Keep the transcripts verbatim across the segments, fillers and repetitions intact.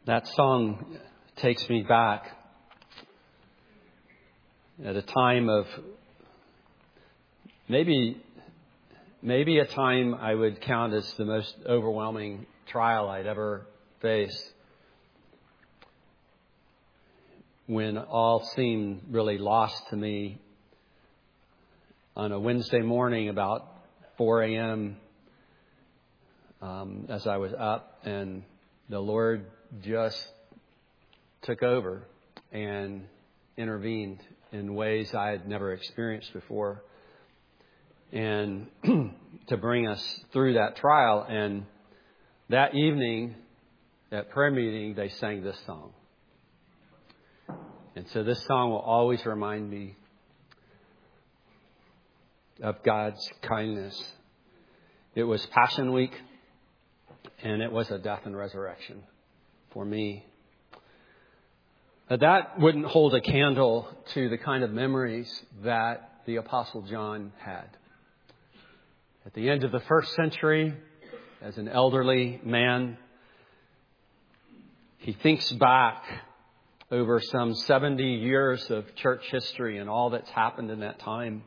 That song takes me back at a time of maybe maybe a time I would count as the most overwhelming trial I'd ever faced, when all seemed really lost to me. On a Wednesday morning about four a.m. Um, as I was up, and the Lord just took over and intervened in ways I had never experienced before, and to bring us through that trial. And that evening at prayer meeting, they sang this song. And so this song will always remind me of God's kindness. It was Passion Week, and it was a death and resurrection for me. But that wouldn't hold a candle to the kind of memories that the Apostle John had. At the end of the first century, as an elderly man, he thinks back over some seventy years of church history and all that's happened in that time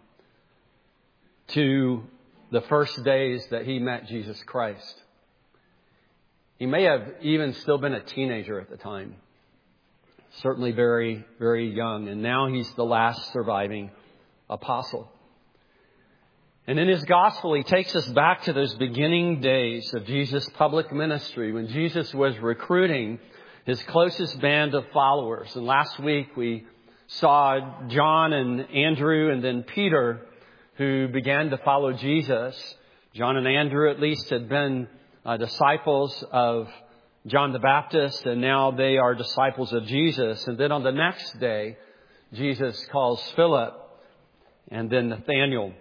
to the first days that he met Jesus Christ. He may have even still been a teenager at the time. Certainly very, very young. And now he's the last surviving apostle. And in his gospel, he takes us back to those beginning days of Jesus' public ministry, when Jesus was recruiting his closest band of followers. And last week we saw John and Andrew and then Peter, who began to follow Jesus. John and Andrew at least had been uh, disciples of John the Baptist, and now they are disciples of Jesus. And then on the next day, Jesus calls Philip and then Nathaniel.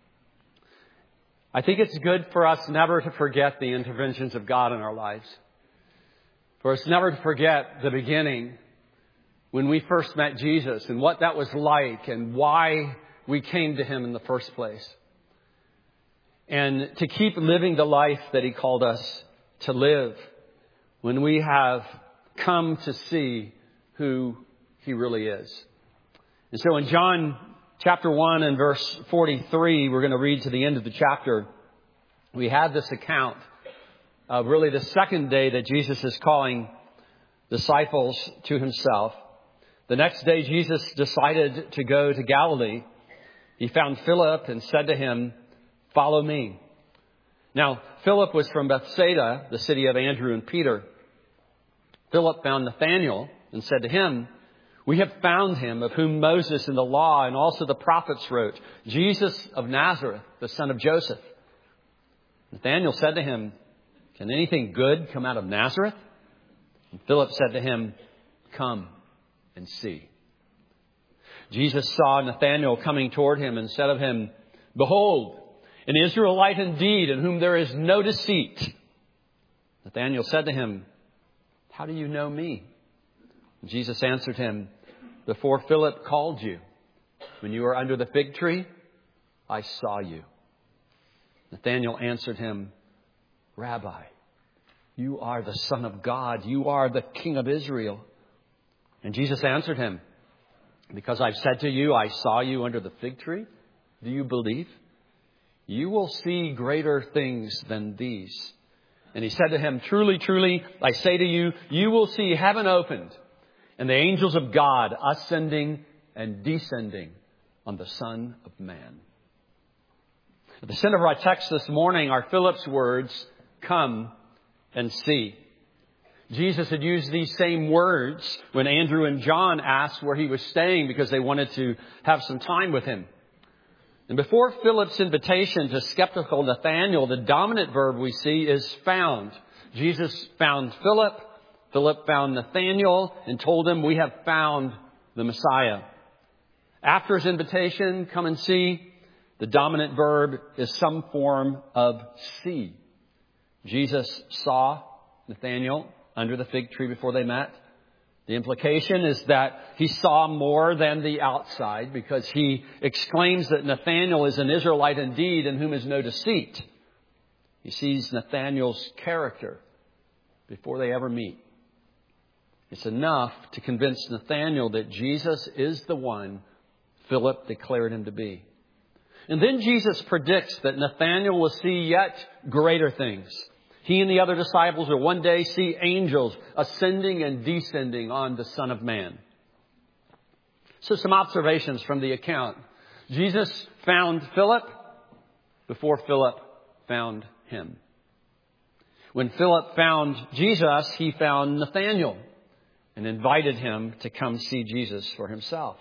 I think it's good for us never to forget the interventions of God in our lives. For us never to forget the beginning, when we first met Jesus and what that was like and why we came to him in the first place. And to keep living the life that he called us to live when we have come to see who he really is. And so in John chapter one and verse forty-three, we're going to read to the end of the chapter. We have this account of really the second day that Jesus is calling disciples to himself. The next day, Jesus decided to go to Galilee. He found Philip and said to him, "Follow me." Now, Philip was from Bethsaida, the city of Andrew and Peter. Philip found Nathanael and said to him, "We have found him of whom Moses in the law and also the prophets wrote, Jesus of Nazareth, the son of Joseph." Nathanael said to him, "Can anything good come out of Nazareth?" And Philip said to him, "Come and see." Jesus saw Nathanael coming toward him and said of him, "Behold, an Israelite indeed, in whom there is no deceit." Nathanael said to him, "How do you know me?" And Jesus answered him, "Before Philip called you, when you were under the fig tree, I saw you." Nathanael answered him, "Rabbi, you are the Son of God. You are the King of Israel." And Jesus answered him, "Because I've said to you, I saw you under the fig tree, do you believe? You will see greater things than these." And he said to him, "Truly, truly, I say to you, you will see heaven opened and the angels of God ascending and descending on the Son of Man." At the center of our text this morning are Philip's words, "Come and see." Jesus had used these same words when Andrew and John asked where he was staying because they wanted to have some time with him. And before Philip's invitation to skeptical Nathanael, the dominant verb we see is found. Jesus found Philip. Philip found Nathanael and told him, "We have found the Messiah." After his invitation, "Come and see," the dominant verb is some form of see. Jesus saw Nathanael under the fig tree before they met. The implication is that he saw more than the outside, because he exclaims that Nathanael is an Israelite indeed, in whom is no deceit. He sees Nathanael's character before they ever meet. It's enough to convince Nathanael that Jesus is the one Philip declared him to be. And then Jesus predicts that Nathanael will see yet greater things. He and the other disciples will one day see angels ascending and descending on the Son of Man. So some observations from the account. Jesus found Philip before Philip found him. When Philip found Jesus, he found Nathanael and invited him to come see Jesus for himself.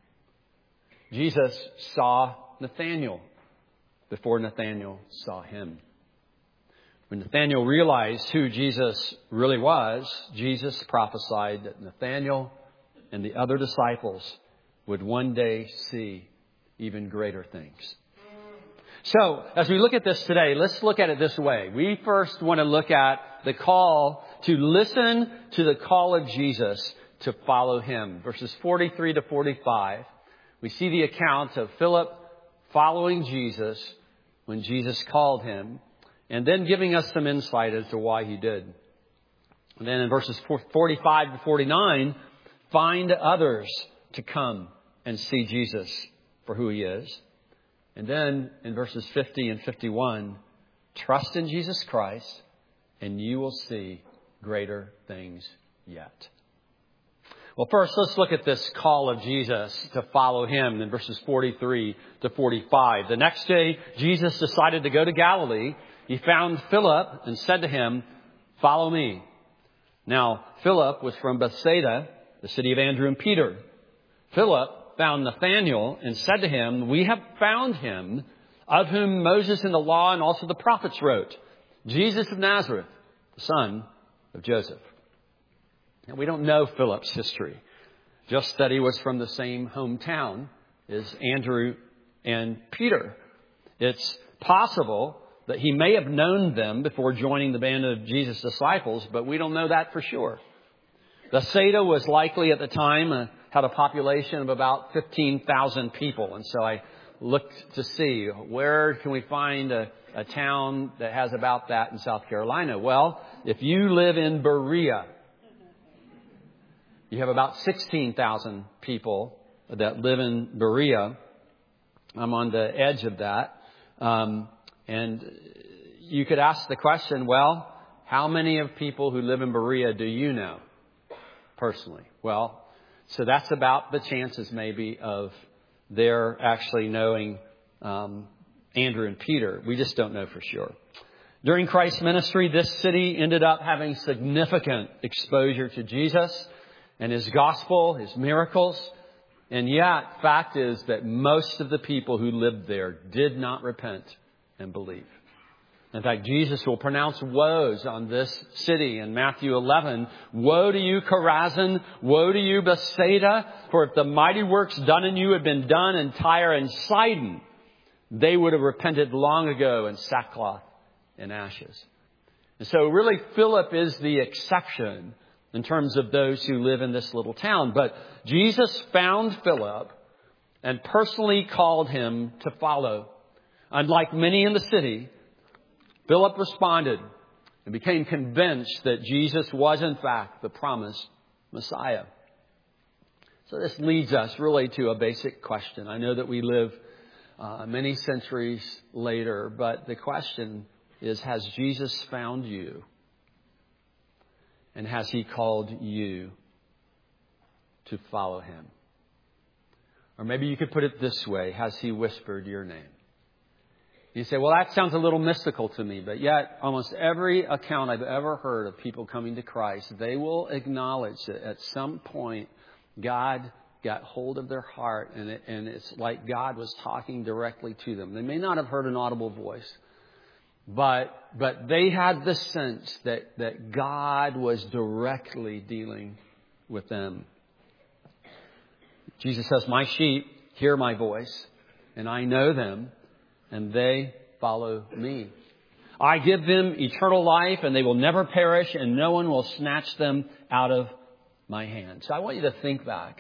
Jesus saw Nathanael before Nathanael saw him. When Nathanael realized who Jesus really was, Jesus prophesied that Nathanael and the other disciples would one day see even greater things. So, as we look at this today, let's look at it this way. We first want to look at the call to listen to the call of Jesus to follow him. Verses forty-three to forty-five, we see the account of Philip following Jesus when Jesus called him, and then giving us some insight as to why he did. And then in verses forty-five to forty-nine, find others to come and see Jesus for who he is. And then in verses fifty and fifty-one, trust in Jesus Christ and you will see greater things yet. Well, first, let's look at this call of Jesus to follow him in verses forty-three to forty-five. The next day, Jesus decided to go to Galilee. He found Philip and said to him, "Follow me." Now, Philip was from Bethsaida, the city of Andrew and Peter. Philip found Nathanael and said to him, "We have found him of whom Moses in the law and also the prophets wrote, Jesus of Nazareth, the son of Joseph." Now, we don't know Philip's history, just that he was from the same hometown as Andrew and Peter. It's possible that he may have known them before joining the band of Jesus' disciples, but we don't know that for sure. Bethsaida was likely at the time uh, had a population of about fifteen thousand people. And so I looked to see where can we find a, a town that has about that in South Carolina. Well, if you live in Berea, you have about sixteen thousand people that live in Berea. I'm on the edge of that. Um, and you could ask the question, well, how many of people who live in Berea do you know personally? Well, so that's about the chances maybe of their actually knowing um, Andrew and Peter. We just don't know for sure. During Christ's ministry, this city ended up having significant exposure to Jesus and his gospel, his miracles. And yet, fact is that most of the people who lived there did not repent and believe. In fact, Jesus will pronounce woes on this city in Matthew eleven. "Woe to you, Chorazin! Woe to you, Bethsaida! For if the mighty works done in you had been done in Tyre and Sidon, they would have repented long ago in sackcloth and ashes." And so really, Philip is the exception in terms of those who live in this little town. But Jesus found Philip and personally called him to follow. Unlike many in the city, Philip responded and became convinced that Jesus was in fact the promised Messiah. So this leads us really to a basic question. I know that we live uh, many centuries later, but the question is, has Jesus found you? And has he called you to follow him? Or maybe you could put it this way. Has he whispered your name? You say, well, that sounds a little mystical to me. But yet, almost every account I've ever heard of people coming to Christ, they will acknowledge that at some point, God got hold of their heart. And, it, and it's like God was talking directly to them. They may not have heard an audible voice. But but they had the sense that, that God was directly dealing with them. Jesus says, "My sheep hear my voice, and I know them, and they follow me. I give them eternal life, and they will never perish, and no one will snatch them out of my hand." So I want you to think back.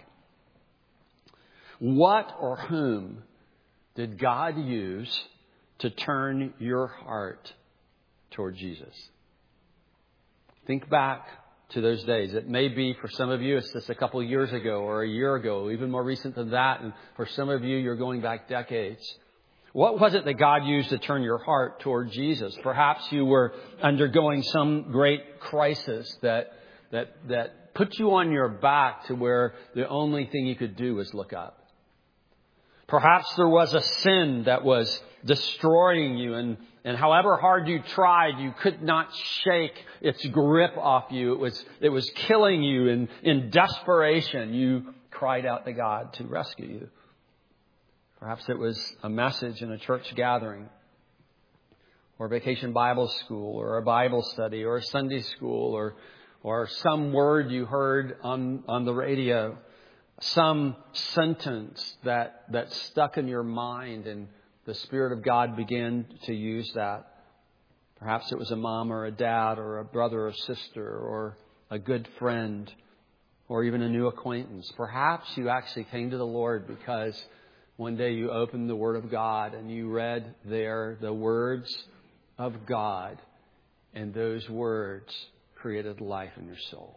What or whom did God use to turn your heart toward Jesus? Think back to those days. It may be for some of you, it's just a couple of years ago or a year ago, even more recent than that. And for some of you, you're going back decades. What was it that God used to turn your heart toward Jesus? Perhaps you were undergoing some great crisis that, that, that put you on your back to where the only thing you could do was look up. Perhaps there was a sin that was destroying you, and, and however hard you tried, you could not shake its grip off you. It was, it was killing you, and in desperation, you cried out to God to rescue you. Perhaps it was a message in a church gathering, or Vacation Bible School, or a Bible study, or a Sunday school, or, or some word you heard on, on the radio. Some sentence that, that stuck in your mind, and the Spirit of God began to use that. Perhaps it was a mom or a dad or a brother or sister or a good friend or even a new acquaintance. Perhaps you actually came to the Lord because one day you opened the Word of God and you read there the words of God, and those words created life in your soul.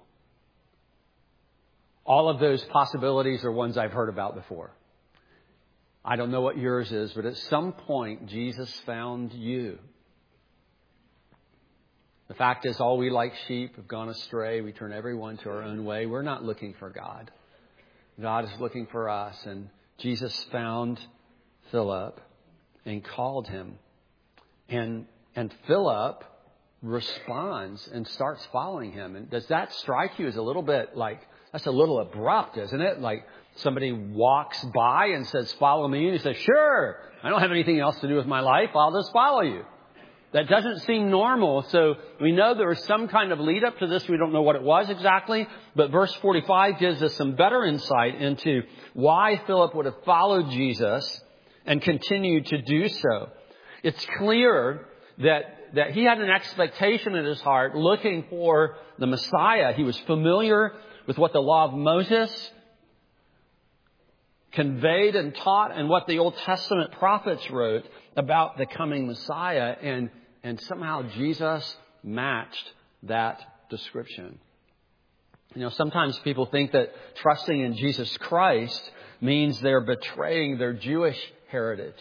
All of those possibilities are ones I've heard about before. I don't know what yours is, but at some point, Jesus found you. The fact is, all we like sheep have gone astray. We turn everyone to our own way. We're not looking for God. God is looking for us. And Jesus found Philip and called him. And, and Philip responds and starts following him. And does that strike you as a little bit like, that's a little abrupt, isn't it? Like somebody walks by and says, follow me. And you say, sure, I don't have anything else to do with my life. I'll just follow you. That doesn't seem normal. So we know there was some kind of lead up to this. We don't know what it was exactly. But verse forty-five gives us some better insight into why Philip would have followed Jesus and continued to do so. It's clear that, that he had an expectation in his heart looking for the Messiah. He was familiar with what the law of Moses conveyed and taught and what the Old Testament prophets wrote about the coming Messiah. And, and somehow Jesus matched that description. You know, sometimes people think that trusting in Jesus Christ means they're betraying their Jewish heritage.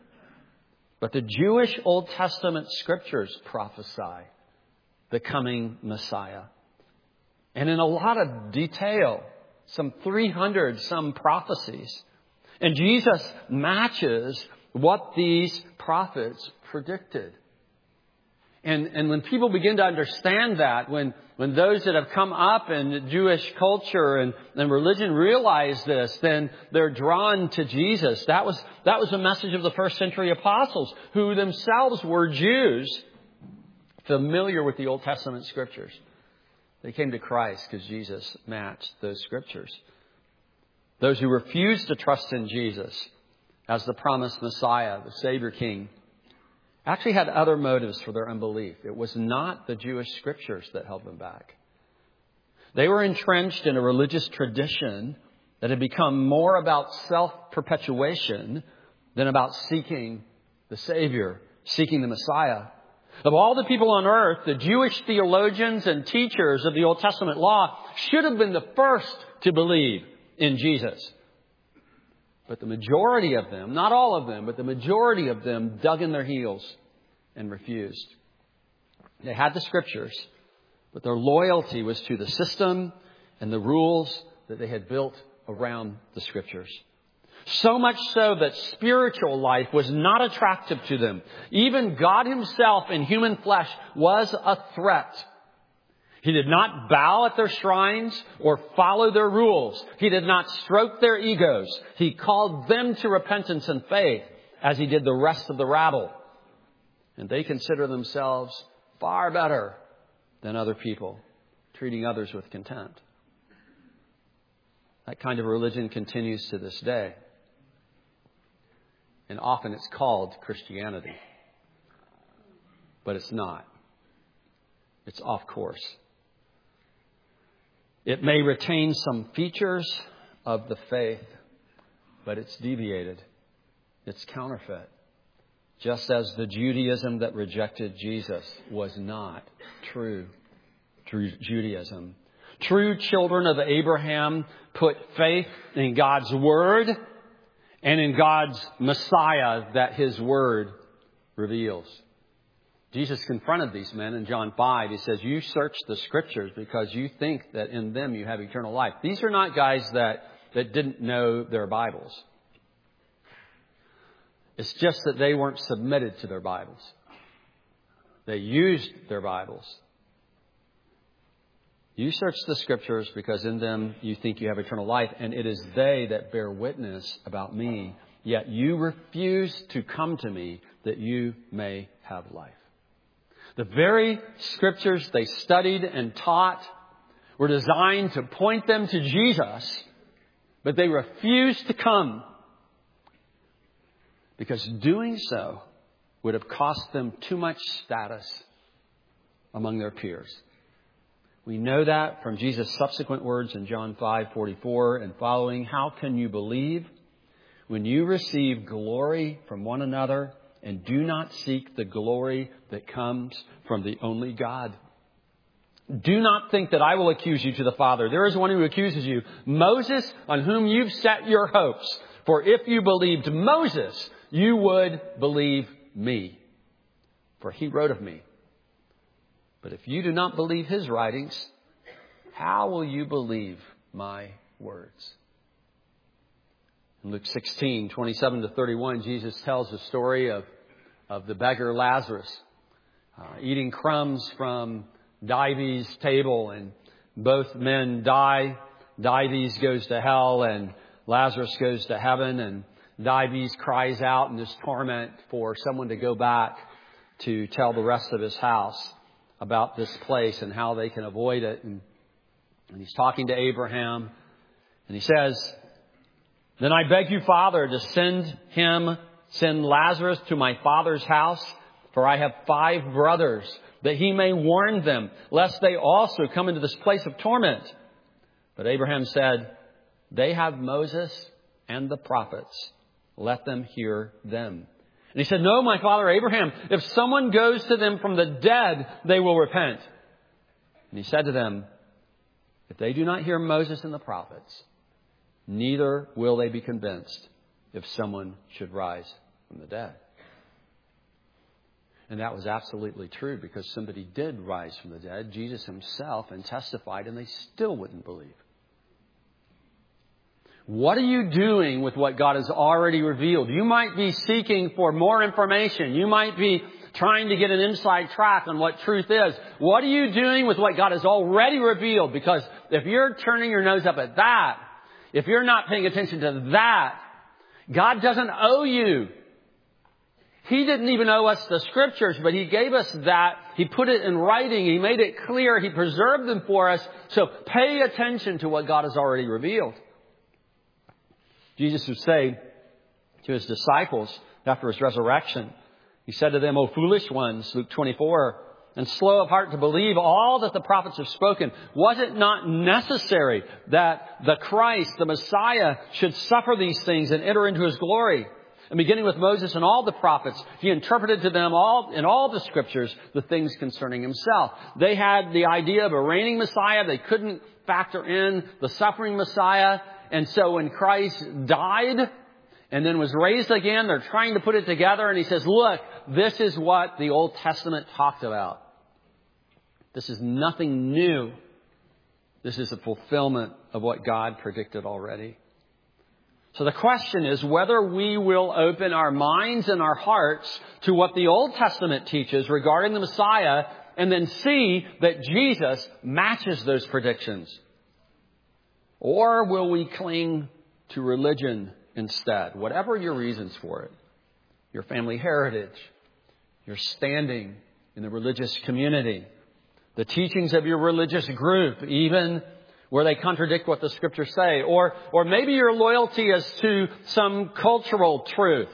But the Jewish Old Testament scriptures prophesy the coming Messiah. And in a lot of detail, some three hundred some prophecies. And Jesus matches what these prophets predicted. And, and when people begin to understand that, when, when those that have come up in Jewish culture and, and religion realize this, then they're drawn to Jesus. That was, that was the message of the first century apostles, who themselves were Jews, familiar with the Old Testament scriptures. They came to Christ because Jesus matched those scriptures. Those who refused to trust in Jesus as the promised Messiah, the Savior King, actually had other motives for their unbelief. It was not the Jewish scriptures that held them back. They were entrenched in a religious tradition that had become more about self-perpetuation than about seeking the Savior, seeking the Messiah. Of all the people on earth, the Jewish theologians and teachers of the Old Testament law should have been the first to believe in Jesus. But the majority of them, not all of them, but the majority of them dug in their heels and refused. They had the scriptures, but their loyalty was to the system and the rules that they had built around the scriptures. So much so that spiritual life was not attractive to them. Even God himself in human flesh was a threat. He did not bow at their shrines or follow their rules. He did not stroke their egos. He called them to repentance and faith as he did the rest of the rabble. And they consider themselves far better than other people, treating others with contempt. That kind of religion continues to this day. And often it's called Christianity. But it's not. It's off course. It may retain some features of the faith, but it's deviated. It's counterfeit. Just as the Judaism that rejected Jesus was not true, through Judaism. True children of Abraham put faith in God's Word and in God's Messiah that His Word reveals. Jesus confronted these men in John five. He says, you search the Scriptures because you think that in them you have eternal life. These are not guys that, that didn't know their Bibles. It's just that they weren't submitted to their Bibles. They used their Bibles. You search the Scriptures because in them you think you have eternal life, and it is they that bear witness about me. Yet you refuse to come to me that you may have life. The very Scriptures they studied and taught were designed to point them to Jesus, but they refused to come because doing so would have cost them too much status among their peers. We know that from Jesus' subsequent words in John five forty-four and following. How can you believe when you receive glory from one another and do not seek the glory that comes from the only God? Do not think that I will accuse you to the Father. There is one who accuses you, Moses, on whom you've set your hopes. For if you believed Moses, you would believe me, for he wrote of me. But if you do not believe his writings, how will you believe my words? In Luke sixteen, twenty-seven to thirty-one, Jesus tells the story of, of the beggar Lazarus uh, eating crumbs from Dives' table, and both men die. Dives goes to hell and Lazarus goes to heaven, and Dives cries out in this torment for someone to go back to tell the rest of his house about this place and how they can avoid it. And, and he's talking to Abraham, and he says, then I beg you, Father, to send him, send Lazarus to my father's house, for I have five brothers, that he may warn them, lest they also come into this place of torment. But Abraham said, they have Moses and the prophets. Let them hear them. And he said, no, my father Abraham, if someone goes to them from the dead, they will repent. And he said to them, if they do not hear Moses and the prophets, neither will they be convinced if someone should rise from the dead. And that was absolutely true, because somebody did rise from the dead, Jesus himself, and testified, and they still wouldn't believe. What are you doing with what God has already revealed? You might be seeking for more information. You might be trying to get an inside track on what truth is. What are you doing with what God has already revealed? Because if you're turning your nose up at that, if you're not paying attention to that, God doesn't owe you. He didn't even owe us the Scriptures, but He gave us that. He put it in writing. He made it clear. He preserved them for us. So pay attention to what God has already revealed. Jesus would say to His disciples after His resurrection, He said to them, O foolish ones, Luke twenty-four, and slow of heart to believe all that the prophets have spoken. Was it not necessary that the Christ, the Messiah, should suffer these things and enter into His glory? And beginning with Moses and all the prophets, He interpreted to them all in all the Scriptures the things concerning Himself. They had the idea of a reigning Messiah. They couldn't factor in the suffering Messiah. And so when Christ died and then was raised again, they're trying to put it together. And He says, look, this is what the Old Testament talked about. This is nothing new. This is a fulfillment of what God predicted already. So the question is whether we will open our minds and our hearts to what the Old Testament teaches regarding the Messiah, and then see that Jesus matches those predictions. Or will we cling to religion instead? Whatever your reasons for it. Your family heritage. Your standing in the religious community. The teachings of your religious group, even where they contradict what the Scriptures say. Or, or maybe your loyalty is to some cultural truth.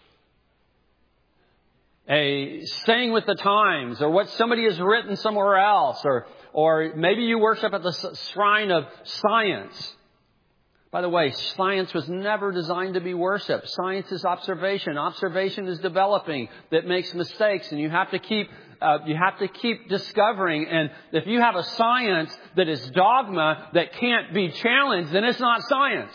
A staying with the times, or what somebody has written somewhere else. Or, or maybe you worship at the shrine of science. By the way, science was never designed to be worship. Science is observation. Observation is developing that makes mistakes, and you have to keep uh, you have to keep discovering. And if you have a science that is dogma that can't be challenged, then it's not science.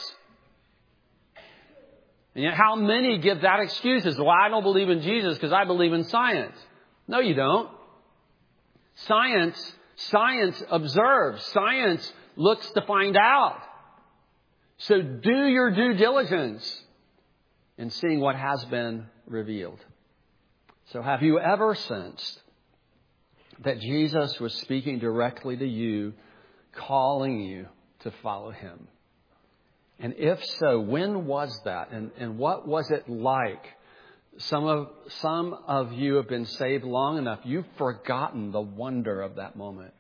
And yet how many give that excuses? Well, I don't believe in Jesus because I believe in science. No, you don't. Science, science observes. Science looks to find out. So do your due diligence in seeing what has been revealed. So have you ever sensed that Jesus was speaking directly to you, calling you to follow Him? And if so, when was that? And, and what was it like? Some of, some of you have been saved long enough, you've forgotten the wonder of that moment.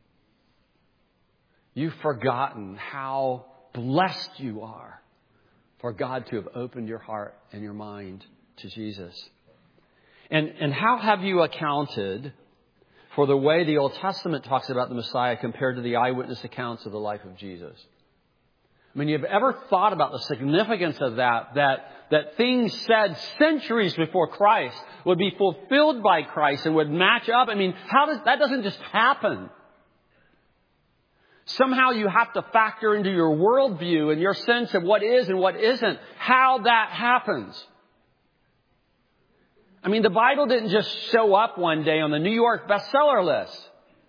You've forgotten how blessed you are for God to have opened your heart and your mind to Jesus. And, and how have you accounted for the way the Old Testament talks about the Messiah compared to the eyewitness accounts of the life of Jesus? I mean, you've ever thought about the significance of that, that, that things said centuries before Christ would be fulfilled by Christ and would match up? I mean, how does, that doesn't just happen. Somehow you have to factor into your worldview and your sense of what is and what isn't, how that happens. I mean, the Bible didn't just show up one day on the New York bestseller list.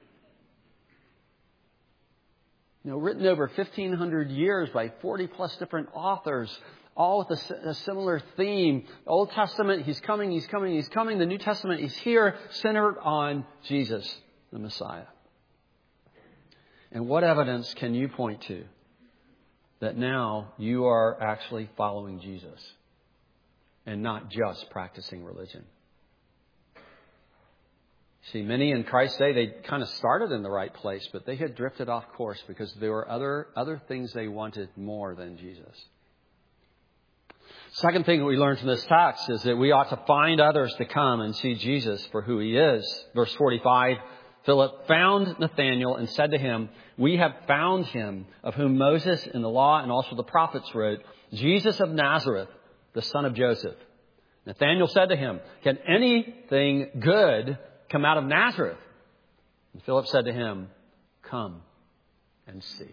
You know, written over fifteen hundred years by forty plus different authors, all with a, a similar theme. The Old Testament, He's coming, He's coming, He's coming. The New Testament, He's here, centered on Jesus, the Messiah. And what evidence can you point to that now you are actually following Jesus and not just practicing religion? See, many in Christ's day, they kind of started in the right place, but they had drifted off course because there were other, other things they wanted more than Jesus. Second thing that we learn from this text is that we ought to find others to come and see Jesus for who He is. Verse forty-five, Philip found Nathanael and said to him, "We have found him of whom Moses in the law and also the prophets wrote, Jesus of Nazareth, the son of Joseph." Nathanael said to him, "Can anything good come out of Nazareth?" And Philip said to him, "Come and see."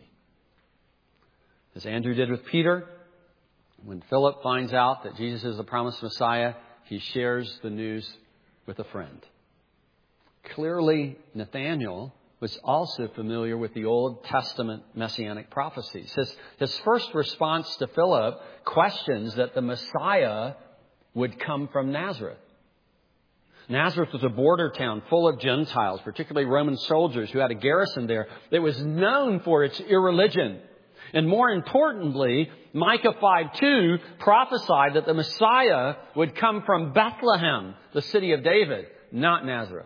As Andrew did with Peter, when Philip finds out that Jesus is the promised Messiah, he shares the news with a friend. Clearly, Nathanael was also familiar with the Old Testament messianic prophecies. His, his first response to Philip questions that the Messiah would come from Nazareth. Nazareth was a border town full of Gentiles, particularly Roman soldiers who had a garrison there that was known for its irreligion. And more importantly, Micah five two prophesied that the Messiah would come from Bethlehem, the city of David, not Nazareth.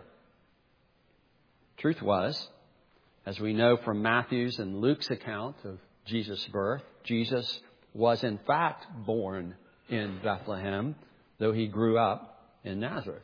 Truth was, as we know from Matthew's and Luke's account of Jesus' birth, Jesus was in fact born in Bethlehem, though He grew up in Nazareth.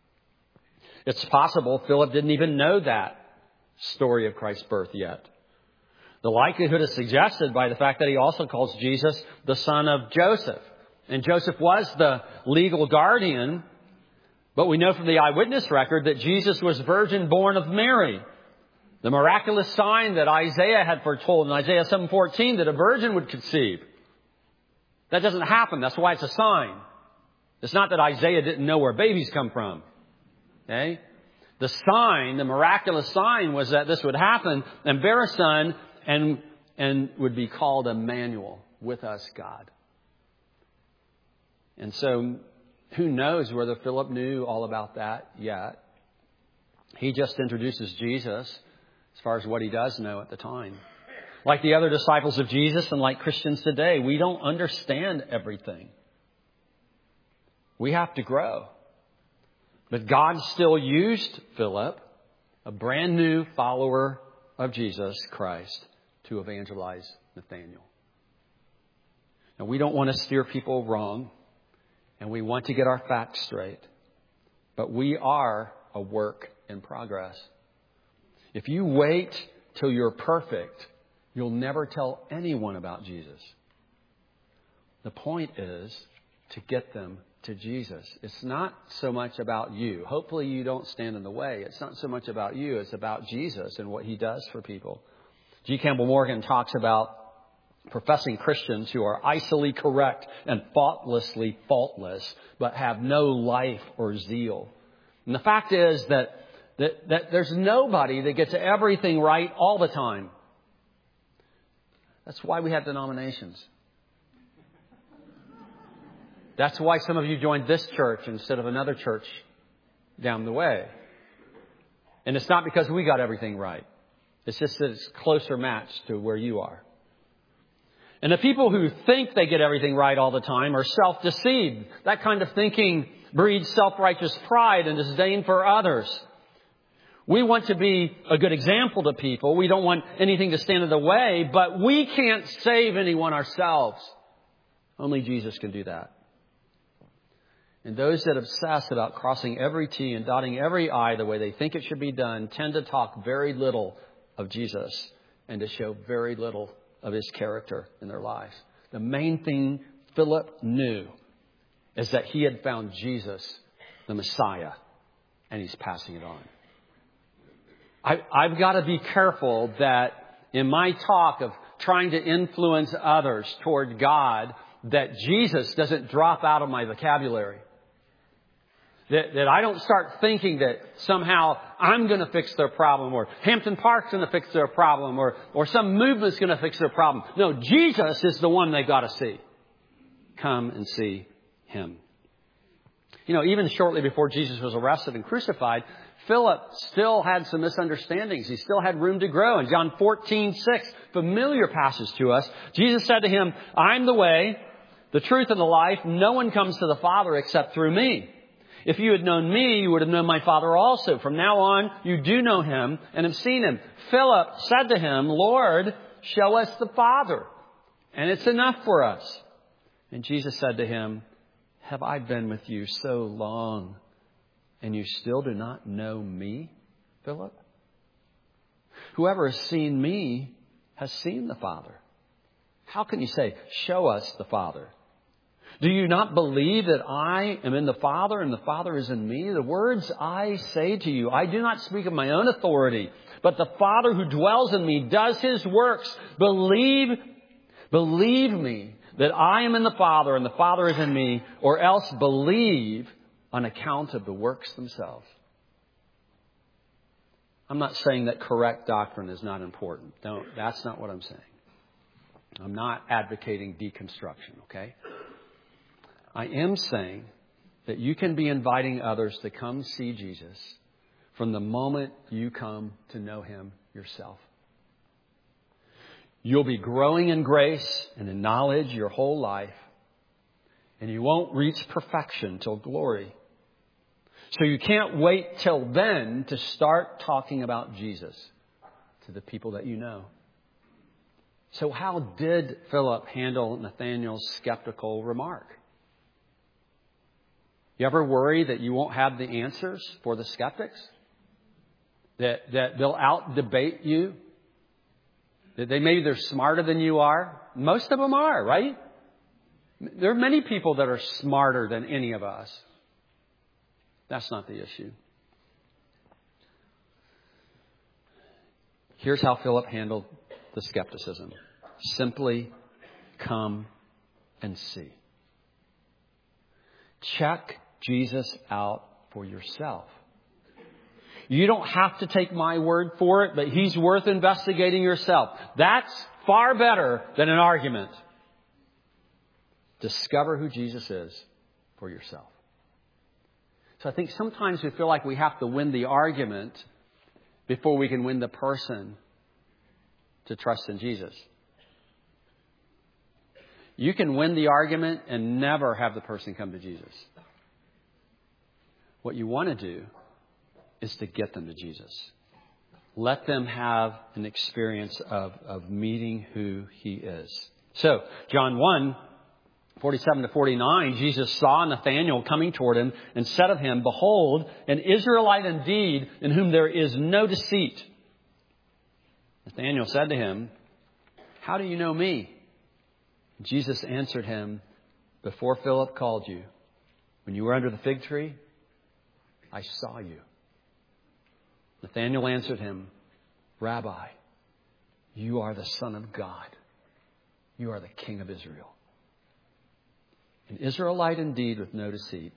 It's possible Philip didn't even know that story of Christ's birth yet. The likelihood is suggested by the fact that he also calls Jesus the son of Joseph. And Joseph was the legal guardian, but we know from the eyewitness record that Jesus was virgin born of Mary. The miraculous sign that Isaiah had foretold in Isaiah seven fourteen that a virgin would conceive. That doesn't happen. That's why it's a sign. It's not that Isaiah didn't know where babies come from. Okay? The sign, the miraculous sign, was that this would happen and bear a son and, and would be called Emmanuel, with us God. And so, who knows whether Philip knew all about that yet. He just introduces Jesus as far as what he does know at the time. Like the other disciples of Jesus and like Christians today, we don't understand everything. We have to grow. But God still used Philip, a brand new follower of Jesus Christ, to evangelize Nathanael. Now, we don't want to steer people wrong, and we want to get our facts straight. But we are a work in progress. If you wait till you're perfect, you'll never tell anyone about Jesus. The point is to get them to Jesus. It's not so much about you. Hopefully you don't stand in the way. It's not so much about you. It's about Jesus and what he does for people. G. Campbell Morgan talks about professing Christians who are icily correct and thoughtlessly faultless, but have no life or zeal. And the fact is that, that, that there's nobody that gets everything right all the time. That's why we have denominations. That's why some of you joined this church instead of another church down the way. And it's not because we got everything right. It's just that it's closer matched to where you are. And the people who think they get everything right all the time are self-deceived. That kind of thinking breeds self-righteous pride and disdain for others. We want to be a good example to people. We don't want anything to stand in the way, but we can't save anyone ourselves. Only Jesus can do that. And those that obsess about crossing every T and dotting every I the way they think it should be done tend to talk very little of Jesus and to show very little of his character in their lives. The main thing Philip knew is that he had found Jesus, the Messiah, and he's passing it on. I, I've got to be careful that in my talk of trying to influence others toward God, that Jesus doesn't drop out of my vocabulary. That, that I don't start thinking that somehow I'm going to fix their problem, or Hampton Park's going to fix their problem, or, or some movement's going to fix their problem. No, Jesus is the one they've got to see. Come and see him. You know, even shortly before Jesus was arrested and crucified, Philip still had some misunderstandings. He still had room to grow. In John fourteen six, familiar passage to us, Jesus said to him, I'm the way, the truth, and the life. No one comes to the Father except through me. If you had known me, you would have known my Father also. From now on, you do know him and have seen him. Philip said to him, Lord, show us the Father, and it's enough for us. And Jesus said to him, have I been with you so long, and you still do not know me, Philip? Whoever has seen me has seen the Father. How can you say, show us the Father? Do you not believe that I am in the Father and the Father is in me? The words I say to you, I do not speak of my own authority, but the Father who dwells in me does his works. Believe, believe me that I am in the Father and the Father is in me, or else believe on account of the works themselves. I'm not saying that correct doctrine is not important. Don't, that's not what I'm saying. I'm not advocating deconstruction, okay? I am saying that you can be inviting others to come see Jesus from the moment you come to know him yourself. You'll be growing in grace and in knowledge your whole life, and you won't reach perfection till glory. So you can't wait till then to start talking about Jesus to the people that you know. So how did Philip handle Nathanael's skeptical remark? You ever worry that you won't have the answers for the skeptics? That, that they'll out-debate you? That they maybe they're smarter than you are? Most of them are, right? There are many people that are smarter than any of us. That's not the issue. Here's how Philip handled the skepticism. Simply come and see. Check Jesus out for yourself. You don't have to take my word for it, but he's worth investigating yourself. That's far better than an argument. Discover who Jesus is for yourself. So I think sometimes we feel like we have to win the argument before we can win the person to trust in Jesus. You can win the argument and never have the person come to Jesus. What you want to do is to get them to Jesus. Let them have an experience of, of meeting who he is. So, John one, forty-seven to forty-nine, Jesus saw Nathanael coming toward him and said of him, behold, an Israelite indeed, in whom there is no deceit. Nathanael said to him, how do you know me? Jesus answered him, before Philip called you, When you were under the fig tree, I saw you. Nathanael answered him, Rabbi, you are the Son of God. You are the King of Israel. An Israelite indeed with no deceit.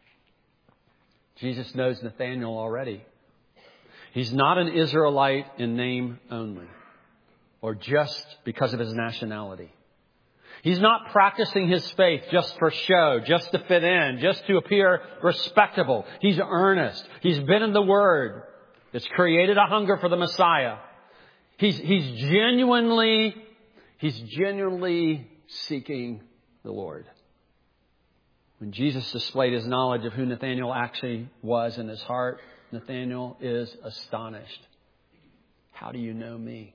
Jesus knows Nathanael already. He's not an Israelite in name only, or just because of his nationality. He's not practicing his faith just for show, just to fit in, just to appear respectable. He's earnest. He's been in the Word. It's created a hunger for the Messiah. He's, he's genuinely, he's genuinely seeking the Lord. When Jesus displayed his knowledge of who Nathanael actually was in his heart, Nathanael is astonished. How do you know me?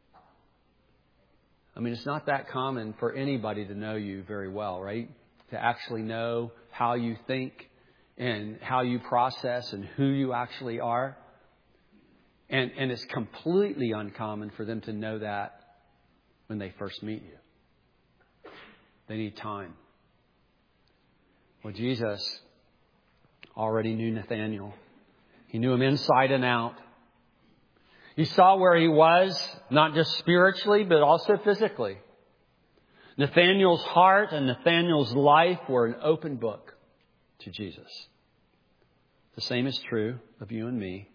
I mean, it's not that common for anybody to know you very well, right? To actually know how you think and how you process and who you actually are. And, and it's completely uncommon for them to know that when they first meet you. They need time. Well, Jesus already knew Nathanael. He knew him inside and out. He saw where he was, not just spiritually, but also physically. Nathanael's heart and Nathanael's life were an open book to Jesus. The same is true of you and me.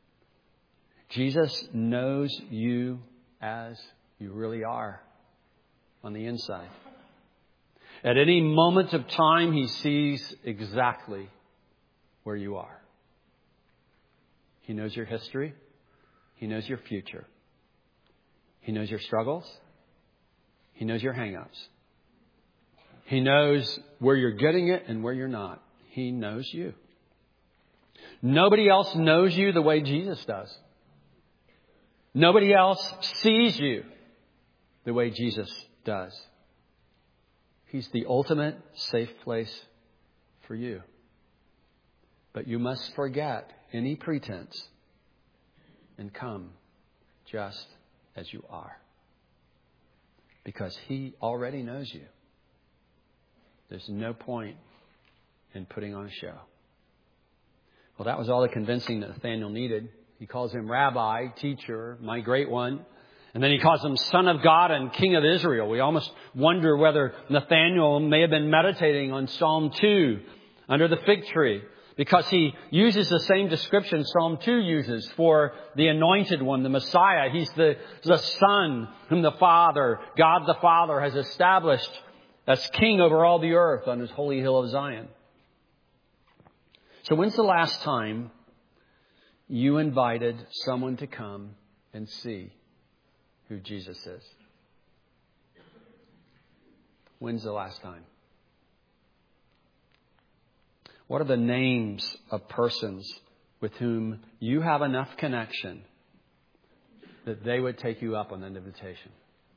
Jesus knows you as you really are on the inside. At any moment of time, he sees exactly where you are. He knows your history. He knows your future. He knows your struggles. He knows your hang-ups. He knows where you're getting it and where you're not. He knows you. Nobody else knows you the way Jesus does. Nobody else sees you the way Jesus does. He's the ultimate safe place for you. But you must forget any pretense and come just as you are. Because he already knows you. There's no point in putting on a show. Well, that was all the convincing that Nathanael needed. He calls him Rabbi, teacher, my great one. And then he calls him Son of God and King of Israel. We almost wonder whether Nathanael may have been meditating on Psalm two under the fig tree, because he uses the same description Psalm two uses for the anointed one, the Messiah. He's the, the Son whom the Father, God the Father, has established as King over all the earth on his holy hill of Zion. So when's the last time you invited someone to come and see who Jesus is? When's the last time? What are the names of persons with whom you have enough connection that they would take you up on that invitation?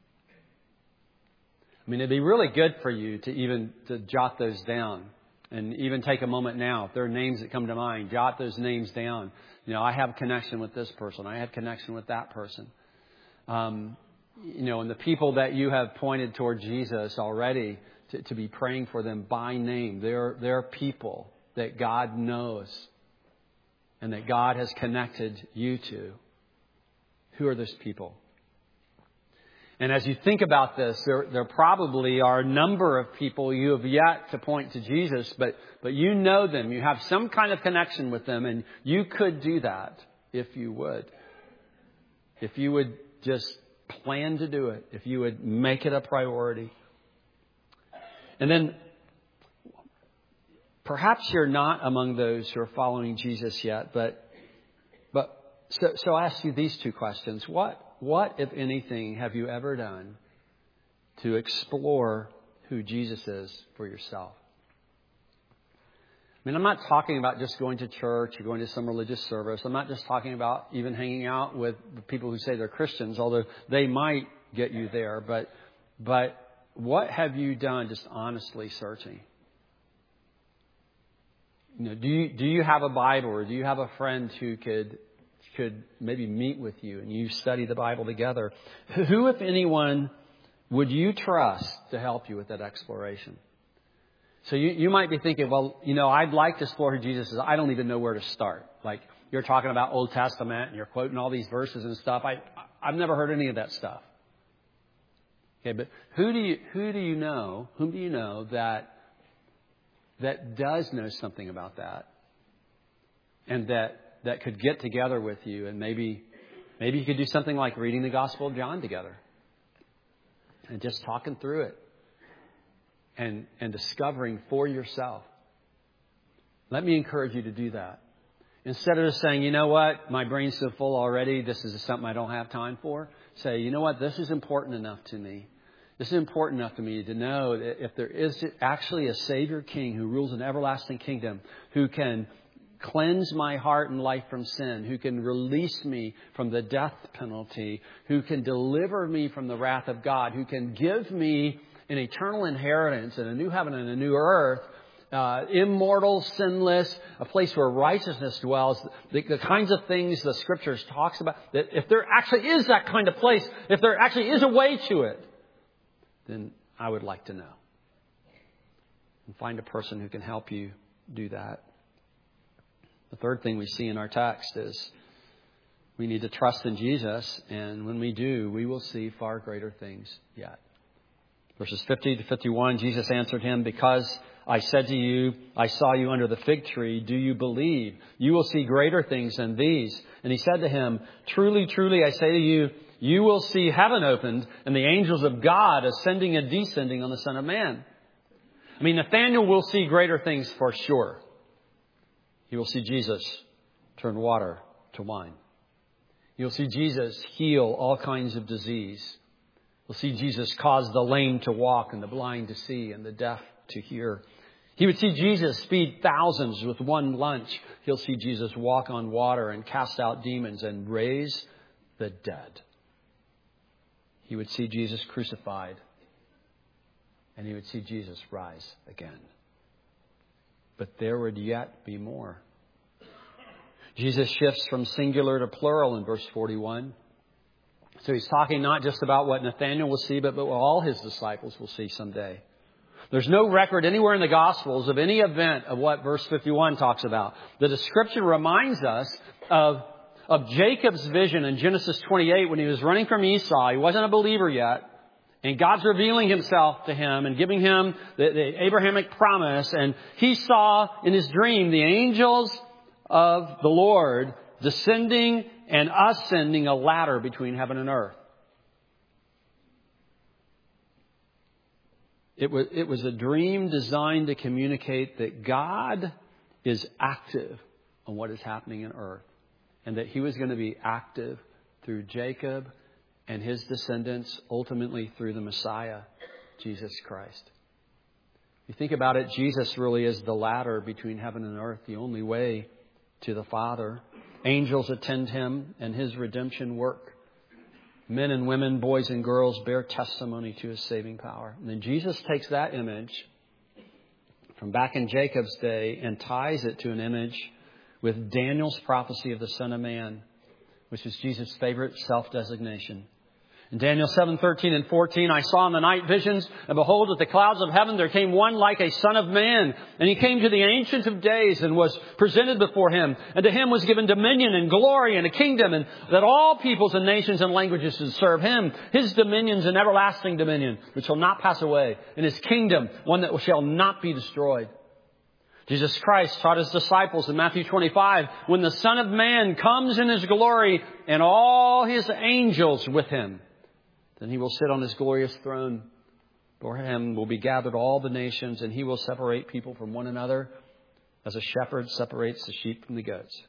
I mean, it'd be really good for you to even to jot those down and even take a moment now. If there are names that come to mind, jot those names down. You know, I have connection with this person. I have connection with that person. Um, you know, and the people that you have pointed toward Jesus already, to, to be praying for them by name. They're, they're people that God knows and that God has connected you to. Who are those people? And as you think about this, there, there probably are a number of people you have yet to point to Jesus, but, but you know them. You have some kind of connection with them, and you could do that if you would. If you would just plan to do it, if you would make it a priority. And then perhaps you're not among those who are following Jesus yet, but but so, so I ask you these two questions. What, what, if anything, have you ever done to explore who Jesus is for yourself? I mean, I'm not talking about just going to church or going to some religious service. I'm not just talking about even hanging out with the people who say they're Christians, although they might get you there. But, but what have you done just honestly searching? You know, do you, do you have a Bible, or do you have a friend who could, could maybe meet with you and you study the Bible together? Who, if anyone, would you trust to help you with that exploration? So you, you might be thinking, well, you know, I'd like to explore who Jesus is. I don't even know where to start. Like, you're talking about Old Testament and you're quoting all these verses and stuff. I, I've never heard any of that stuff. Okay, but who do you, who do you know, whom do you know that, that does know something about that? And that, that could get together with you and maybe, maybe you could do something like reading the Gospel of John together and just talking through it and, and discovering for yourself. Let me encourage you to do that. Instead of just saying, you know what, my brain's so full already, this is something I don't have time for. Say, you know what, this is important enough to me. This is important enough to me to know that if there is actually a Savior King who rules an everlasting kingdom, who can cleanse my heart and life from sin, who can release me from the death penalty, who can deliver me from the wrath of God, who can give me an eternal inheritance and a new heaven and a new earth, Uh, immortal, sinless, a place where righteousness dwells, the, the kinds of things the Scriptures talks about, that if there actually is that kind of place, if there actually is a way to it, then I would like to know. And find a person who can help you do that. The third thing we see in our text is we need to trust in Jesus, and when we do, we will see far greater things yet. Verses fifty to fifty-one, Jesus answered him, because I said to you, I saw you under the fig tree. Do you believe? You will see greater things than these. And he said to him, truly, truly, I say to you, you will see heaven opened and the angels of God ascending and descending on the Son of Man. I mean, Nathanael will see greater things for sure. He will see Jesus turn water to wine. You'll see Jesus heal all kinds of disease. You'll see Jesus cause the lame to walk and the blind to see and the deaf to hear. He would see Jesus feed thousands with one lunch. He'll see Jesus walk on water and cast out demons and raise the dead. He would see Jesus crucified, and he would see Jesus rise again. But there would yet be more. Jesus shifts from singular to plural in verse forty-one. So he's talking not just about what Nathanael will see, but what all his disciples will see someday. There's no record anywhere in the Gospels of any event of what verse fifty-one talks about. The description reminds us of, of Jacob's vision in Genesis twenty-eight when he was running from Esau. He wasn't a believer yet. And God's revealing himself to him and giving him the, the Abrahamic promise. And he saw in his dream the angels of the Lord descending and ascending a ladder between heaven and earth. It was, it was a dream designed to communicate that God is active on what is happening in earth. And that he was going to be active through Jacob and his descendants, ultimately through the Messiah, Jesus Christ. If you think about it, Jesus really is the ladder between heaven and earth, the only way to the Father. Angels attend him and his redemption work. Men and women, boys and girls bear testimony to his saving power. And then Jesus takes that image from back in Jacob's day and ties it to an image with Daniel's prophecy of the Son of Man, which is Jesus' favorite self-designation. In Daniel seven, thirteen and fourteen, I saw in the night visions, and behold, with the clouds of heaven there came one like a son of man. And he came to the Ancient of Days and was presented before him. And to him was given dominion and glory and a kingdom, and that all peoples and nations and languages should serve him. His dominion is an everlasting dominion, which shall not pass away. And his kingdom, one that shall not be destroyed. Jesus Christ taught his disciples in Matthew twenty-five, when the Son of Man comes in his glory and all his angels with him, then he will sit on his glorious throne. For him will be gathered all the nations, and he will separate people from one another as a shepherd separates the sheep from the goats.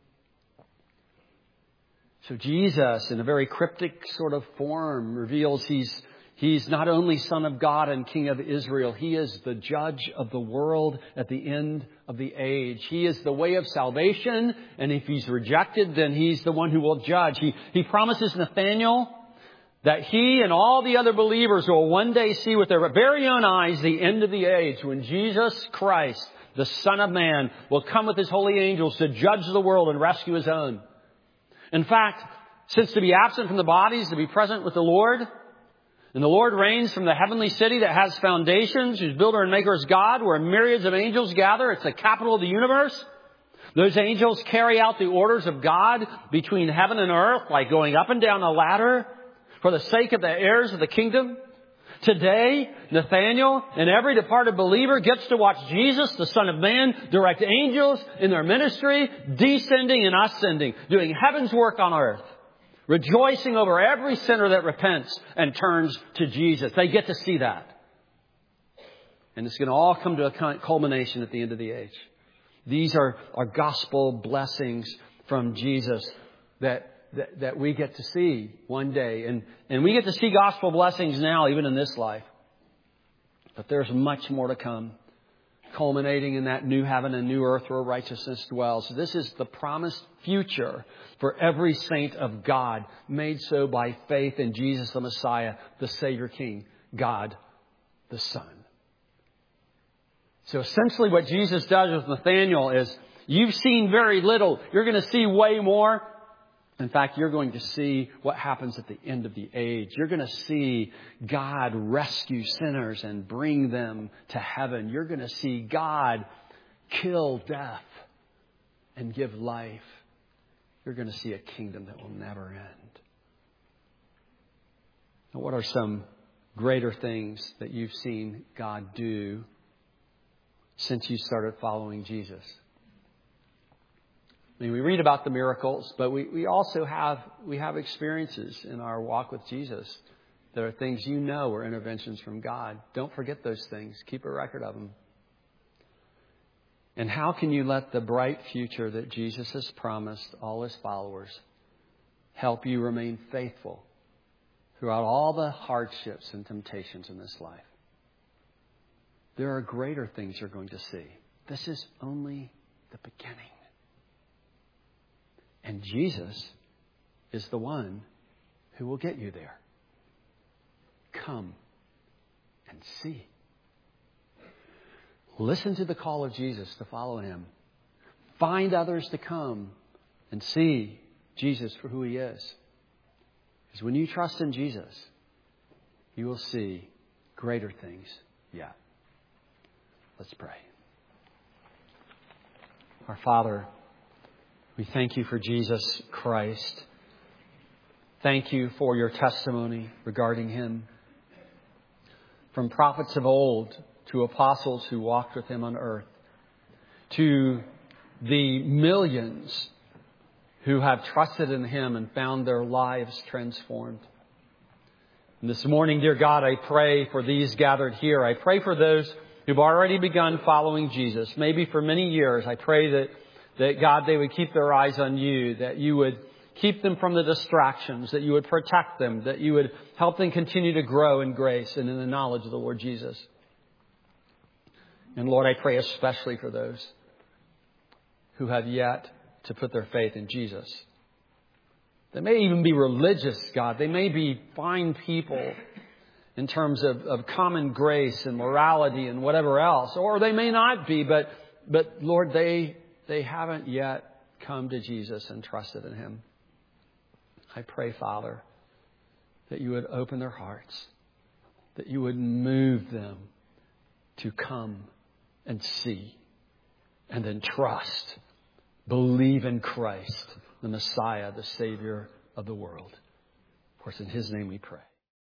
So Jesus, in a very cryptic sort of form, reveals he's He's not only Son of God and King of Israel. He is the judge of the world at the end of the age. He is the way of salvation. And if he's rejected, then he's the one who will judge. He, he promises Nathanael that he and all the other believers will one day see with their very own eyes the end of the age, when Jesus Christ, the Son of Man, will come with his holy angels to judge the world and rescue his own. In fact, since to be absent from the body is to be present with the Lord, And the Lord reigns from the heavenly city that has foundations, whose builder and maker is God, where myriads of angels gather. It's the capital of the universe. Those angels carry out the orders of God between heaven and earth, like going up and down a ladder for the sake of the heirs of the kingdom. Today, Nathaniel and every departed believer gets to watch Jesus, the Son of Man, direct angels in their ministry, descending and ascending, doing heaven's work on earth, rejoicing over every sinner that repents and turns to Jesus. They get to see that. And it's going to all come to a culmination at the end of the age. These are, are gospel blessings from Jesus that That, that we get to see one day. And, and we get to see gospel blessings now, even in this life. But there's much more to come, culminating in that new heaven and new earth where righteousness dwells. This is the promised future for every saint of God, made so by faith in Jesus the Messiah, the Savior King, God the Son. So essentially what Jesus does with Nathanael is, you've seen very little. You're going to see way more. In fact, you're going to see what happens at the end of the age. You're going to see God rescue sinners and bring them to heaven. You're going to see God kill death and give life. You're going to see a kingdom that will never end. Now, what are some greater things that you've seen God do since you started following Jesus? I mean, we read about the miracles, but we, we also have we have experiences in our walk with Jesus that are things you know are interventions from God. Don't forget those things. Keep a record of them. And how can you let the bright future that Jesus has promised all His followers help you remain faithful throughout all the hardships and temptations in this life? There are greater things you're going to see. This is only the beginning. And Jesus is the one who will get you there. Come and see. Listen to the call of Jesus to follow Him. Find others to come and see Jesus for who He is. Because when you trust in Jesus, you will see greater things yet. Let's pray. Our Father, we thank You for Jesus Christ. Thank You for Your testimony regarding Him. From prophets of old to apostles who walked with Him on earth, to the millions who have trusted in Him and found their lives transformed. And this morning, dear God, I pray for these gathered here. I pray for those who've already begun following Jesus, maybe for many years. I pray that That, God, they would keep their eyes on You, that You would keep them from the distractions, that You would protect them, that You would help them continue to grow in grace and in the knowledge of the Lord Jesus. And Lord, I pray especially for those who have yet to put their faith in Jesus. They may even be religious, God. They may be fine people in terms of, of common grace and morality and whatever else. Or they may not be, but, but Lord, they... They haven't yet come to Jesus and trusted in Him. I pray, Father, that You would open their hearts, that You would move them to come and see and then trust, believe in Christ, the Messiah, the Savior of the world. For it's in His name we pray.